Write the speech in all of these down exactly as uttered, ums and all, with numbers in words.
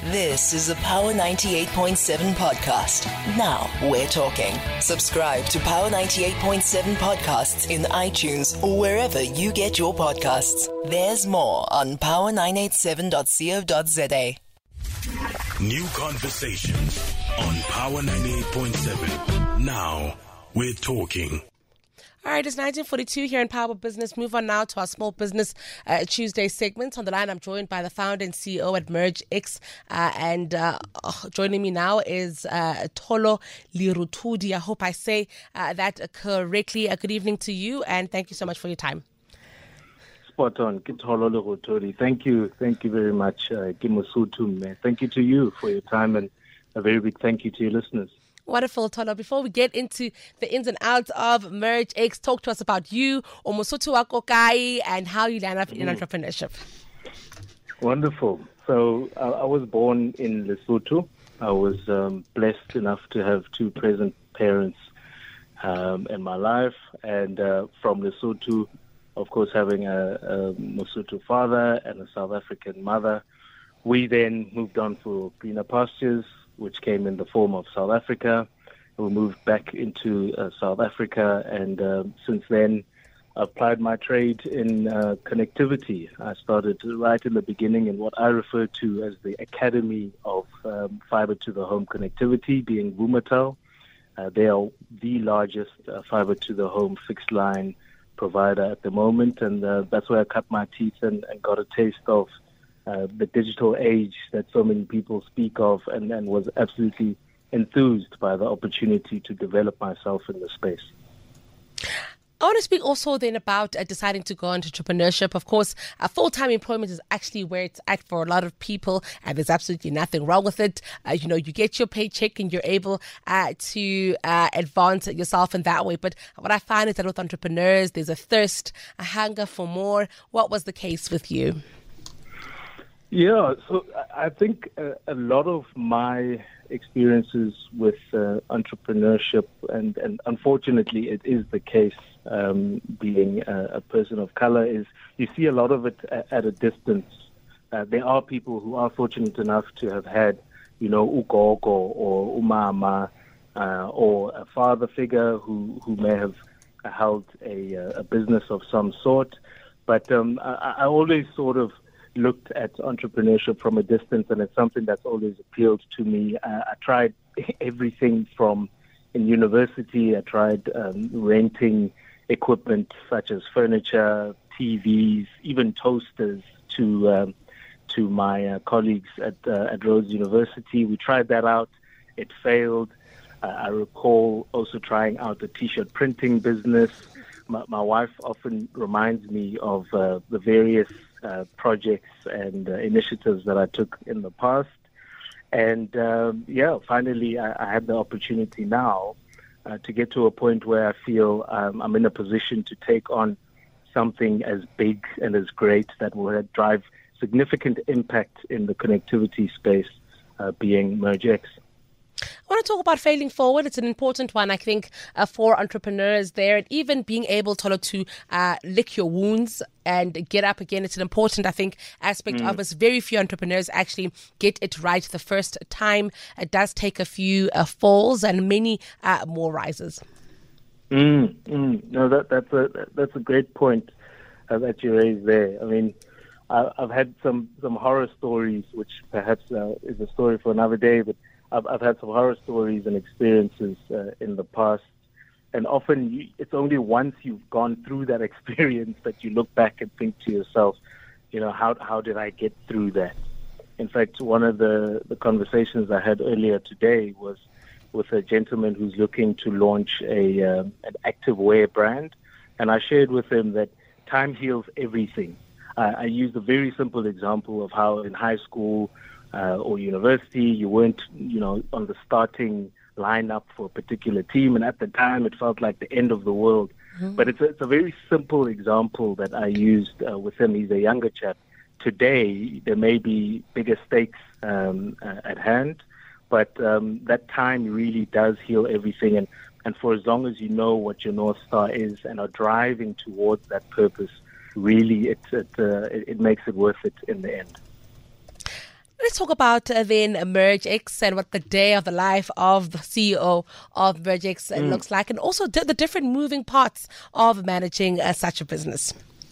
This is a Power ninety-eight point seven podcast. Now we're talking. Subscribe to Power ninety-eight point seven podcasts in iTunes or wherever you get your podcasts. There's more on power nine eight seven dot co dot za. New conversations on Power ninety-eight point seven. Now we're talking. All right, it's nineteen forty-two here in Power Business. Move on now to our Small Business uh, Tuesday segment. On the line, I'm joined by the founder and C E O at MergeX. Uh, and uh, joining me now is uh, Tholo Lerutudi. I hope I say uh, that correctly. Uh, good evening to you, and thank you so much for your time. Spot on. Tholo Lerutudi. Thank you. Thank you very much. Uh, thank you to you for your time, and a very big thank you to your listeners. Wonderful, Tholo. Before we get into the ins and outs of MergeX, talk to us about you, Omosutu Wakokai, and how you land up in mm. entrepreneurship. Wonderful. So uh, I was born in Lesotho. I was um, blessed enough to have two present parents um, in my life. And uh, from Lesotho, of course, having a, a Mosotho father and a South African mother, we then moved on for greener pastures, which came in the form of South Africa. We moved back into uh, South Africa, and uh, since then, I applied my trade in uh, connectivity. I started right in the beginning in what I refer to as the Academy of um, Fiber to the Home Connectivity, being Vumatel. Uh, they are the largest uh, fiber to the home fixed line provider at the moment, and uh, that's where I cut my teeth and, and got a taste of Uh, the digital age that so many people speak of, and, and was absolutely enthused by the opportunity to develop myself in the space. I want to speak also then about uh, deciding to go into entrepreneurship. Of course, uh, full-time employment is actually where it's at for a lot of people, and there's absolutely nothing wrong with it. Uh, you know, you get your paycheck and you're able uh, to uh, advance yourself in that way. But what I find is that with entrepreneurs, there's a thirst, a hunger for more. What was the case with you? Yeah, so I think a, a lot of my experiences with uh, entrepreneurship, and, and unfortunately it is the case, um, being a, a person of color, is you see a lot of it at, at a distance. Uh, there are people who are fortunate enough to have had, you know, ugogo or umama, uh, or a father figure who, who may have held a, a business of some sort. But um, I, I always sort of looked at entrepreneurship from a distance, and it's something that's always appealed to me. Uh, I tried everything from in university. I tried um, renting equipment such as furniture, T Vs, even toasters to um, to my uh, colleagues at uh, at Rhodes University. We tried that out. It failed. Uh, I recall also trying out a T-shirt printing business. My, my wife often reminds me of uh, the various Uh, projects and uh, initiatives that I took in the past. And um, yeah, finally I, I had the opportunity now uh, to get to a point where I feel um, I'm in a position to take on something as big and as great that will drive significant impact in the connectivity space, uh, being MergeX. I want to talk about failing forward. It's an important one, I think, uh, for entrepreneurs there, and even being able to, to uh, lick your wounds and get up again. It's an important, I think, aspect mm. of us. Very few entrepreneurs actually get it right the first time. It does take a few uh, falls and many uh, more rises. Mm, mm. No, that, that's a that's a great point uh, that you raised there. I mean, I, I've had some, some horror stories, which perhaps uh, is a story for another day, but I've, I've had some horror stories and experiences uh, in the past, and often you, it's only once you've gone through that experience that you look back and think to yourself, you know, how how did I get through that? In fact, one of the, the conversations I had earlier today was with a gentleman who's looking to launch a um, an active wear brand, and I shared with him that time heals everything. Uh, I used a very simple example of how in high school Uh, or university, you weren't, you know, on the starting lineup for a particular team, and at the time it felt like the end of the world. Mm-hmm. But it's a, it's a very simple example that I used uh, with him. He's a younger chap. Today, there may be bigger stakes um, uh, at hand, but um, that time really does heal everything. And, and for as long as you know what your North Star is and are driving towards that purpose, really it, it, uh, it, it makes it worth it in the end. Let's talk about uh, then MergeX and what the day of the life of the C E O of MergeX uh, mm. looks like, and also d- the different moving parts of managing uh, such a business.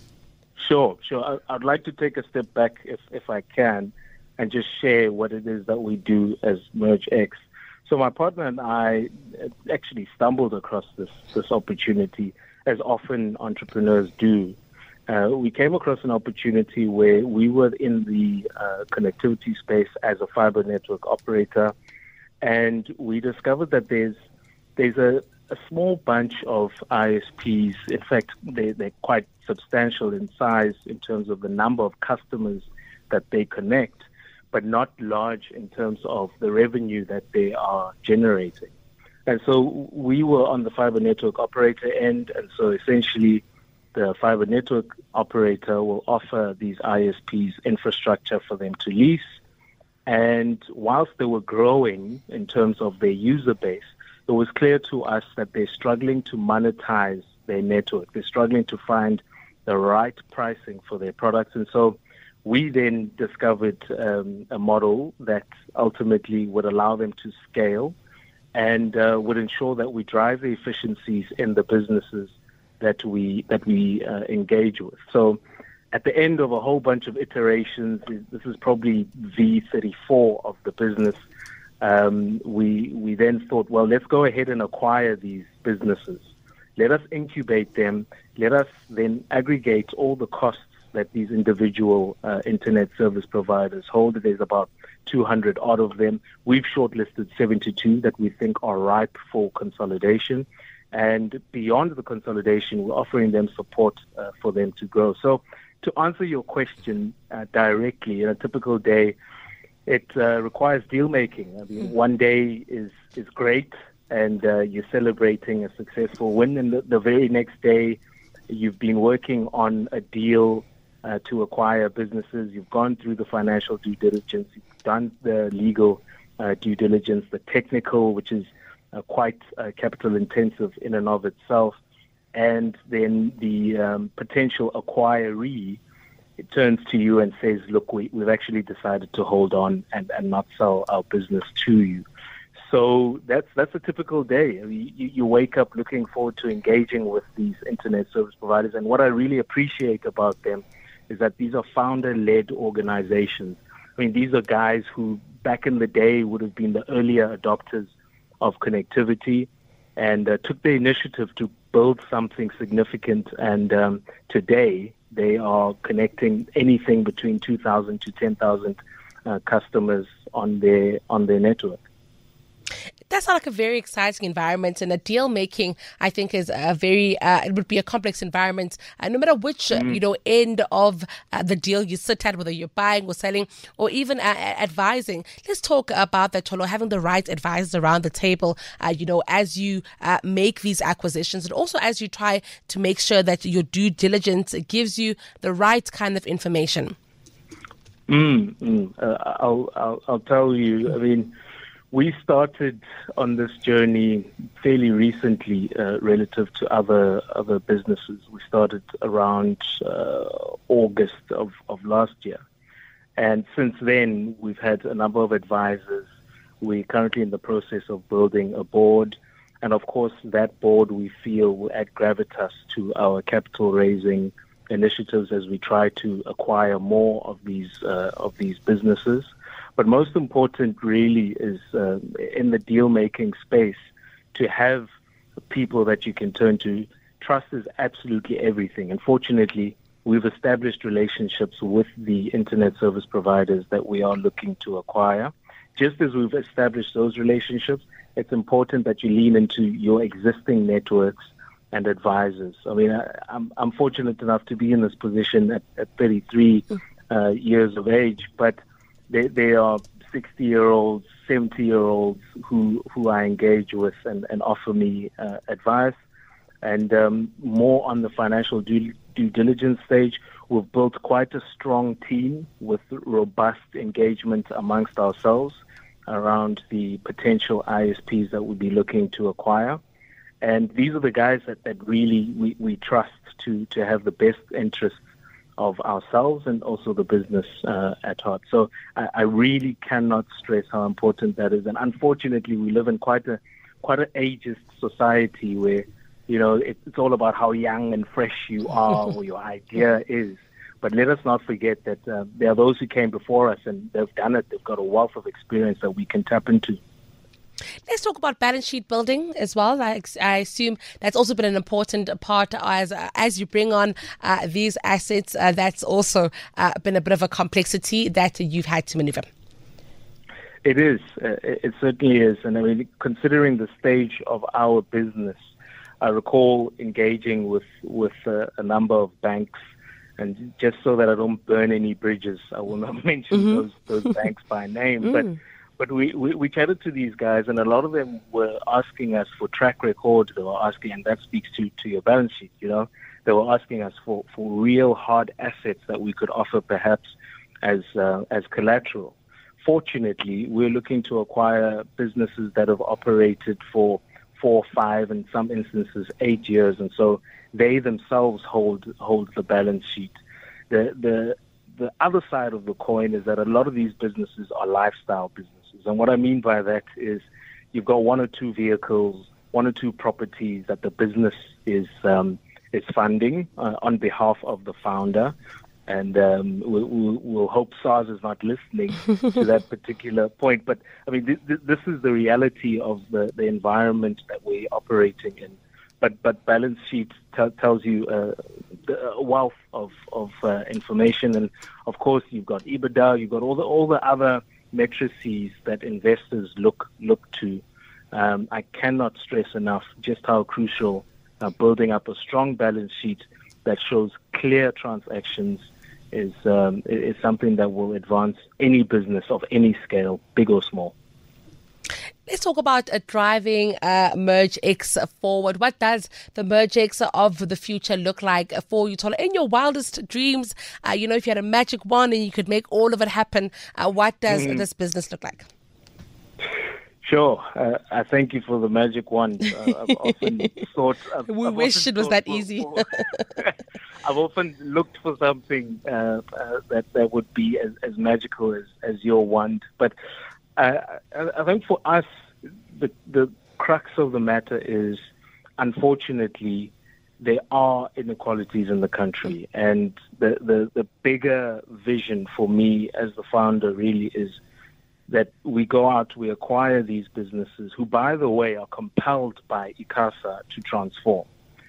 Sure, sure. I, I'd like to take a step back, if, if I can, and just share what it is that we do as MergeX. So my partner and I actually stumbled across this, this opportunity, as often entrepreneurs do. Uh, we came across an opportunity where we were in the uh, connectivity space as a fiber network operator, and we discovered that there's there's a, a small bunch of I S Ps. In fact, they, they're quite substantial in size in terms of the number of customers that they connect, but not large in terms of the revenue that they are generating. And so we were on the fiber network operator end, and so essentially the fiber network operator will offer these I S Ps infrastructure for them to lease. And whilst they were growing in terms of their user base, it was clear to us that they're struggling to monetize their network. They're struggling to find the right pricing for their products. And so we then discovered um, a model that ultimately would allow them to scale and uh, would ensure that we drive the efficiencies in the businesses that we that we uh, engage with. So at the end of a whole bunch of iterations, this is probably V thirty-four of the business, um, we we then thought, well, let's go ahead and acquire these businesses. Let us incubate them. Let us then aggregate all the costs that these individual uh, internet service providers hold. There's about two hundred odd of them. We've shortlisted seventy-two that we think are ripe for consolidation. And beyond the consolidation, we're offering them support uh, for them to grow. So to answer your question uh, directly, in a typical day, it uh, requires deal making. I mean, one day is, is great, and uh, you're celebrating a successful win. And the, the very next day, you've been working on a deal uh, to acquire businesses. You've gone through the financial due diligence. You've done the legal uh, due diligence, the technical, which is Uh, quite uh, capital intensive in and of itself, and then the um, potential acquiree it turns to you and says, look, we, we've actually decided to hold on and, and not sell our business to you. So that's that's a typical day. I mean, you, you wake up looking forward to engaging with these internet service providers, and what I really appreciate about them is that these are founder-led organizations. I mean, these are guys who back in the day would have been the earlier adopters of connectivity and uh, took the initiative to build something significant. And um, today they are connecting anything between two thousand to ten thousand uh, customers on their on their network. That sounds like a very exciting environment, and a deal making, I think, is a very, uh, it would be a complex environment. Uh, no matter which, mm. uh, you know, end of uh, the deal you sit at, whether you're buying or selling or even uh, advising. Let's talk about that, Tholo, having the right advisors around the table, uh, you know, as you uh, make these acquisitions, and also as you try to make sure that your due diligence gives you the right kind of information. Mm, mm. Uh, I'll, I'll, I'll tell you, I mean, we started on this journey fairly recently uh, relative to other other businesses. We started around uh, August of, of last year. And since then, we've had a number of advisors. We're currently in the process of building a board. And of course, that board we feel will add gravitas to our capital raising initiatives as we try to acquire more of these uh, of these businesses. But most important really is uh, in the deal-making space to have people that you can turn to. Trust is absolutely everything. And fortunately, we've established relationships with the internet service providers that we are looking to acquire. Just as we've established those relationships, it's important that you lean into your existing networks and advisors. I mean, I, I'm, I'm fortunate enough to be in this position at, at thirty-three uh, years of age, but They, they are sixty-year-olds, seventy-year-olds who, who I engage with and, and offer me uh, advice. And um, more on the financial due, due diligence stage, we've built quite a strong team with robust engagement amongst ourselves around the potential I S Ps that we'll be looking to acquire. And these are the guys that, that really we, we trust to, to have the best interests of ourselves and also the business uh, at heart. So I, I really cannot stress how important that is. And unfortunately, we live in quite a quite an ageist society where, you know, it, it's all about how young and fresh you are or your idea is. But let us not forget that uh, there are those who came before us and they've done it. They've got a wealth of experience that we can tap into. Let's talk about balance sheet building as well. I, I assume that's also been an important part as as you bring on uh, these assets. Uh, that's also uh, been a bit of a complexity that you've had to maneuver. It is. Uh, it certainly is. And I mean, considering the stage of our business, I recall engaging with, with uh, a number of banks. And just so that I don't burn any bridges, I will not mention mm-hmm. those those banks by name. Mm. But But we, we, we chatted to these guys, and a lot of them were asking us for track record. They were asking, and that speaks to, to your balance sheet, you know. They were asking us for, for real hard assets that we could offer perhaps as uh, as collateral. Fortunately, we're looking to acquire businesses that have operated for four, five, in some instances, eight years, and so they themselves hold hold the balance sheet. The the the other side of the coin is that a lot of these businesses are lifestyle businesses. And what I mean by that is you've got one or two vehicles, one or two properties that the business is um, is funding uh, on behalf of the founder. And um, we'll, we'll, we'll hope SARS is not listening to that particular point. But, I mean, th- th- this is the reality of the, the environment that we're operating in. But but balance sheet t- tells you uh, a wealth of, of uh, information. And, of course, you've got EBITDA, you've got all the all the other matrices that investors look look to. Um, I cannot stress enough just how crucial uh, building up a strong balance sheet that shows clear transactions is um, is something that will advance any business of any scale, big or small. Let's talk about uh, driving uh, MergeX forward. What does the MergeX of the future look like for you, Tolo? In your wildest dreams, uh, you know, if you had a magic wand and you could make all of it happen, uh, what does mm. this business look like? Sure. Uh, I thank you for the magic wand. Uh, I've often thought... I've, we I've wish it was that for, easy. For, I've often looked for something uh, uh, that, that would be as, as magical as, as your wand. But uh, I, I think for us, the, the crux of the matter is, unfortunately, there are inequalities in the country. And the, the, the bigger vision for me as the founder really is that we go out, we acquire these businesses who, by the way, are compelled by ICASA to transform.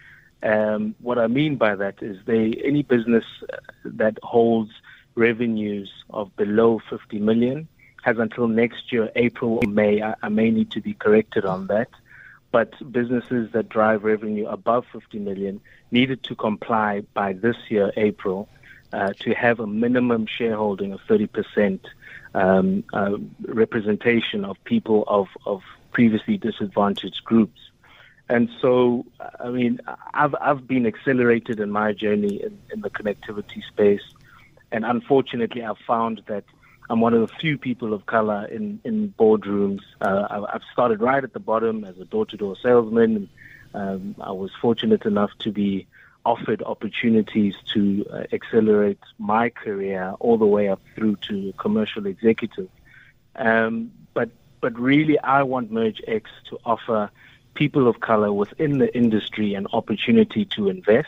Um, what I mean by that is they any business that holds revenues of below fifty million has until next year, April or May. I, I may need to be corrected on that. But businesses that drive revenue above fifty million needed to comply by this year, April, uh, to have a minimum shareholding of thirty percent um, uh, representation of people of, of previously disadvantaged groups. And so, I mean, I've I've been accelerated in my journey in, in the connectivity space. And unfortunately, I've found that I'm one of the few people of color in, in boardrooms. Uh, I've started right at the bottom as a door-to-door salesman. Um, I was fortunate enough to be offered opportunities to uh, accelerate my career all the way up through to commercial executive. Um, but but really, I want MergeX to offer people of color within the industry an opportunity to invest.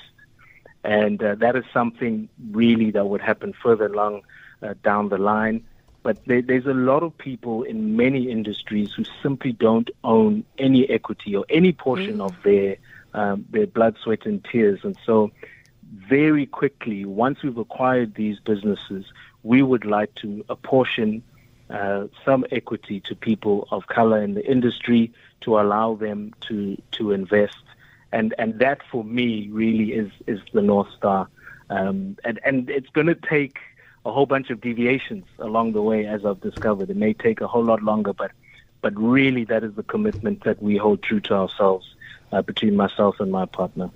And uh, that is something really that would happen further along uh, down the line. But there, there's a lot of people in many industries who simply don't own any equity or any portion mm. of their um, their blood, sweat, and tears. And so very quickly, once we've acquired these businesses, we would like to apportion uh, some equity to people of color in the industry to allow them to to invest. And and that, for me, really is, is the North Star. Um, and, and it's going to take a whole bunch of deviations along the way, as I've discovered. It may take a whole lot longer, but but really that is the commitment that we hold true to ourselves uh, between myself and my partner.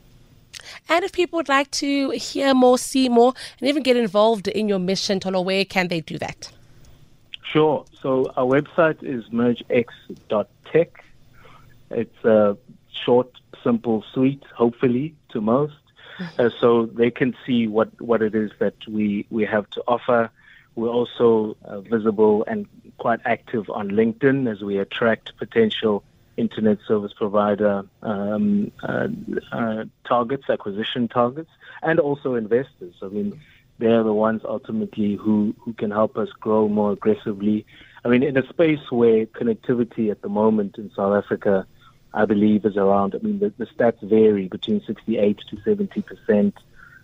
And if people would like to hear more, see more, and even get involved in your mission, Tolo, where can they do that? Sure. So our website is mergex dot tech. It's a short, simple, sweet, hopefully, to most. uh, so they can see what, what it is that we, we have to offer. We're also uh, visible and quite active on LinkedIn as we attract potential internet service provider um, uh, uh, targets, acquisition targets, and also investors. I mean, they're the ones ultimately who, who can help us grow more aggressively. I mean, in a space where connectivity at the moment in South Africa, I believe, is around, I mean, the, the stats vary between sixty-eight to seventy percent.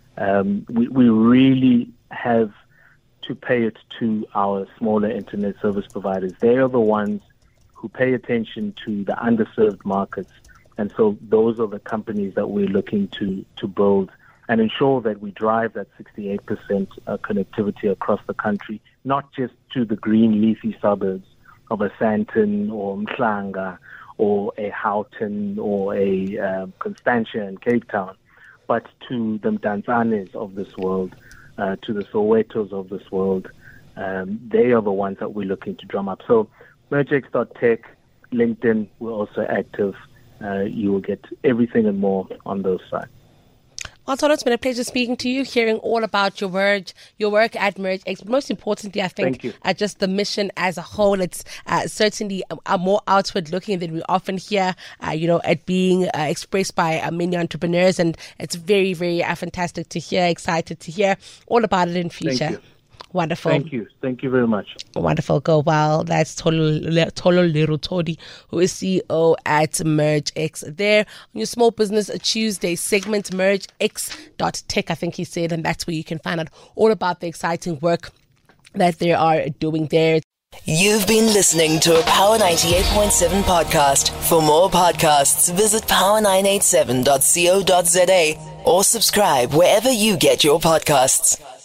Um, we, we really have to pay it to our smaller internet service providers. They are the ones who pay attention to the underserved markets. And so those are the companies that we're looking to, to build and ensure that we drive that sixty-eight percent uh, connectivity across the country, not just to the green leafy suburbs of a Sandton or Mhlanga or a Houghton or a uh, Constantia in Cape Town, but to the Mdantsane of this world, uh, to the Sowetos of this world. Um, they are the ones that we're looking to drum up. So mergex dot tech, LinkedIn, we're also active. Uh, you will get everything and more on those sites. Well, Tono, it's been a pleasure speaking to you, hearing all about your work, your work at mergex. Most importantly, I think, at just the mission as a whole, it's uh, certainly uh, more outward looking than we often hear, uh, you know, it being uh, expressed by uh, many entrepreneurs. And it's very, very uh, fantastic to hear, excited to hear all about it in future. Thank you. Wonderful. Thank you. Thank you very much. Wonderful. Go well. That's Tolo, Tolo Lerutodi, who is C E O at mergex. There on your Small Business Tuesday segment, mergex dot tech, I think he said, and that's where you can find out all about the exciting work that they are doing there. You've been listening to a Power ninety-eight point seven podcast. For more podcasts, visit power nine eight seven dot co dot za or subscribe wherever you get your podcasts.